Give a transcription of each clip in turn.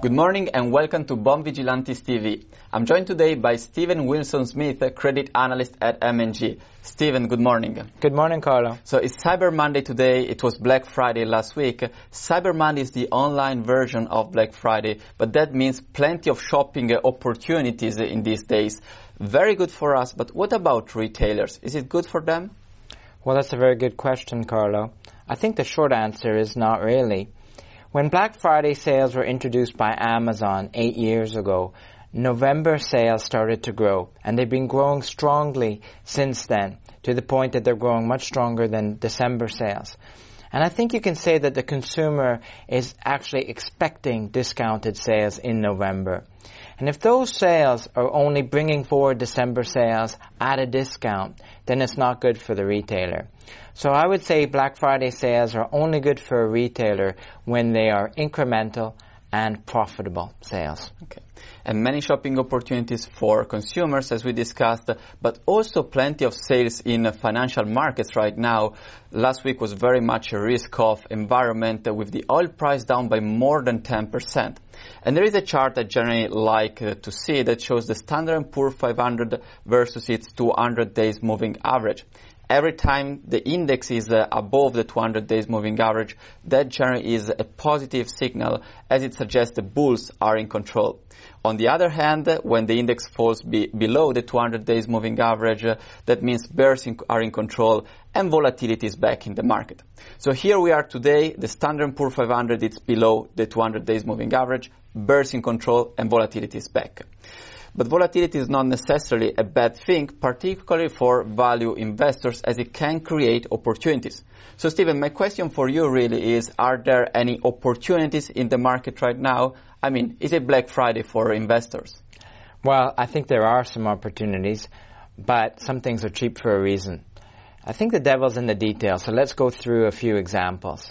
Good morning and welcome to Bond Vigilantes TV. I'm joined today by Stephen Wilson-Smith, credit analyst at M&G. Stephen, good morning. Good morning, Carlo. So it's Cyber Monday today. It was Black Friday last week. Cyber Monday is the online version of Black Friday, but that means plenty of shopping opportunities in these days. Very good for us, but what about retailers? Is it good for them? Well, that's a very good question, Carlo. I think the short answer is not really. When Black Friday sales were introduced by Amazon 8 years ago, November sales started to grow, and they've been growing strongly since then, to the point that they're growing much stronger than December sales. And I think you can say that the consumer is actually expecting discounted sales in November. And if those sales are only bringing forward December sales at a discount, then it's not good for the retailer. So I would say Black Friday sales are only good for a retailer when they are incremental and profitable sales. Okay. And many shopping opportunities for consumers, as we discussed, but also plenty of sales in financial markets right now. Last week was very much a risk-off environment with the oil price down by more than 10%. And there is a chart I generally like to see that shows the Standard & Poor's 500 versus its 200 days moving average. Every time the index is above the 200 days moving average, that generally is a positive signal, as it suggests the bulls are in control. On the other hand, when the index falls below the 200 days moving average, that means bears are in control and volatility is back in the market. So here we are today, the Standard & Poor's 500 is below the 200 days moving average, bears in control and volatility is back. But volatility is not necessarily a bad thing, particularly for value investors, as it can create opportunities. So, Stephen, my question for you really is, are there any opportunities in the market right now? I mean, is it Black Friday for investors? Well, I think there are some opportunities, but some things are cheap for a reason. I think the devil's in the details, so let's go through a few examples.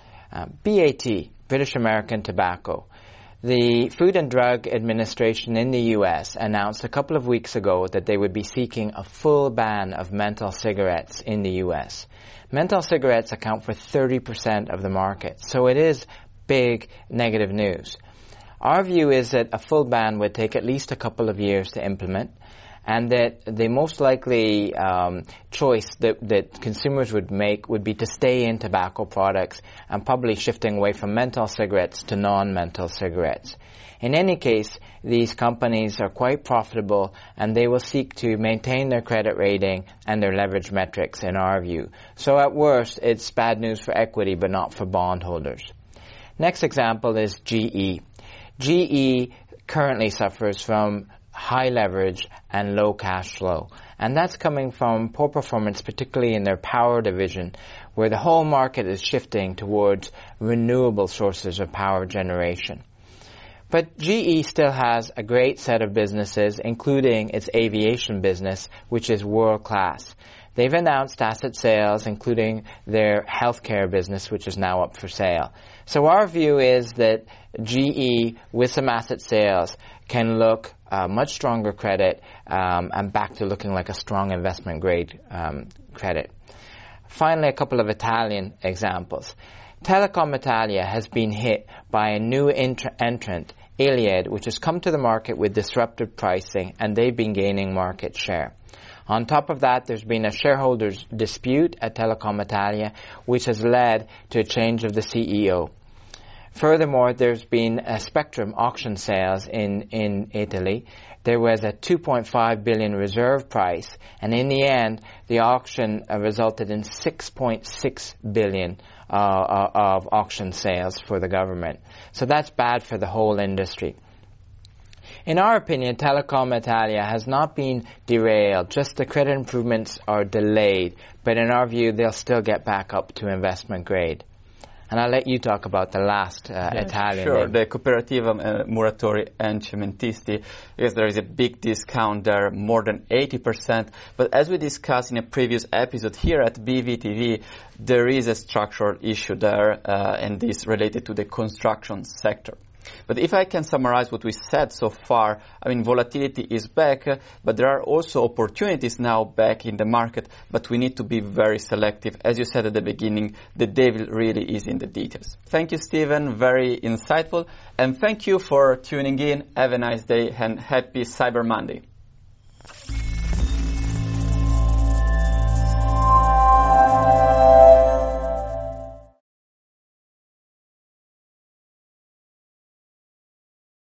BAT, British American Tobacco. The Food and Drug Administration in the U.S. announced a couple of weeks ago that they would be seeking a full ban of menthol cigarettes in the U.S. Menthol cigarettes account for 30% of the market, so it is big negative news. Our view is that a full ban would take at least a couple of years to implement, and that the most likely choice that consumers would make would be to stay in tobacco products and probably shifting away from menthol cigarettes to non-menthol cigarettes. In any case, these companies are quite profitable and they will seek to maintain their credit rating and their leverage metrics in our view. So at worst, it's bad news for equity but not for bondholders. Next example is GE. GE currently suffers from high leverage and low cash flow. And that's coming from poor performance, particularly in their power division, where the whole market is shifting towards renewable sources of power generation. But GE still has a great set of businesses, including its aviation business, which is world-class. They've announced asset sales, including their healthcare business, which is now up for sale. So our view is that GE, with some asset sales, can look much stronger credit and back to looking like a strong investment grade credit. Finally, a couple of Italian examples. Telecom Italia has been hit by a new entrant, Iliad, which has come to the market with disruptive pricing, and they've been gaining market share. On top of that, there's been a shareholders' dispute at Telecom Italia, which has led to a change of the CEO. Furthermore, there's been a spectrum auction sales in Italy. There was a 2.5 billion reserve price, and in the end, the auction resulted in 6.6 billion of auction sales for the government. So that's bad for the whole industry. In our opinion, Telecom Italia has not been derailed, just the credit improvements are delayed, but in our view, they'll still get back up to investment grade. And I'll let you talk about the last Italian. Sure, name. the Cooperativa Muratori and Cementisti, because there is a big discount there, more than 80%. But as we discussed in a previous episode here at BVTV, there is a structural issue there, and this related to the construction sector. But if I can summarize what we said so far, I mean, volatility is back, but there are also opportunities now back in the market, but we need to be very selective. As you said at the beginning, the devil really is in the details. Thank you, Stephen. Very insightful. And thank you for tuning in. Have a nice day and happy Cyber Monday.